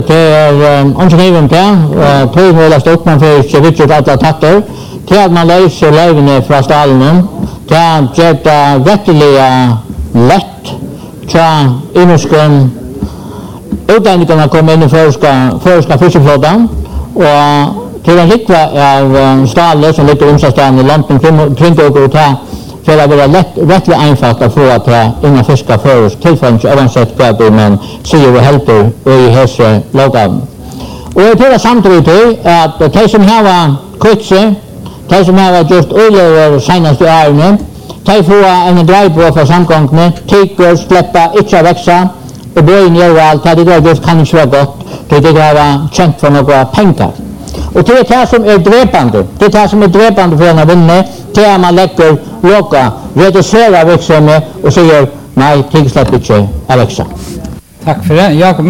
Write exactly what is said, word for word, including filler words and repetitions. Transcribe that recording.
Det är inte givet det, och tog hållas upp man för sig riktigt alla takter, till att man löser lövene från stallen, till att göra rätteliga lätt, till innerskum, utlänningarna kommer in i förska, förska fiskeflottan, och till en likva av stallet som ligger omståndsdagen i lampen kring och och ta för att vara lätt, rättligt einfalt att få att ta inga fiskar för oss tillfälligt oavsett vad man säger och hjälper i hälsa lagen. Och jag tror samtidigt att de som har kutse, de som har just över senaste åren, de får en drive på för samgången, tycker släppa, inte växa och börja ner och allt, det där just kan inte vara gott, det är det känt för några pengar. Och det är det som är dräpande. Det är det som är dräpande för en vinner. Det är man lägger låga, reducerar växeln och säger nej, ting släpper inte att växa. Tack för det. Jakob.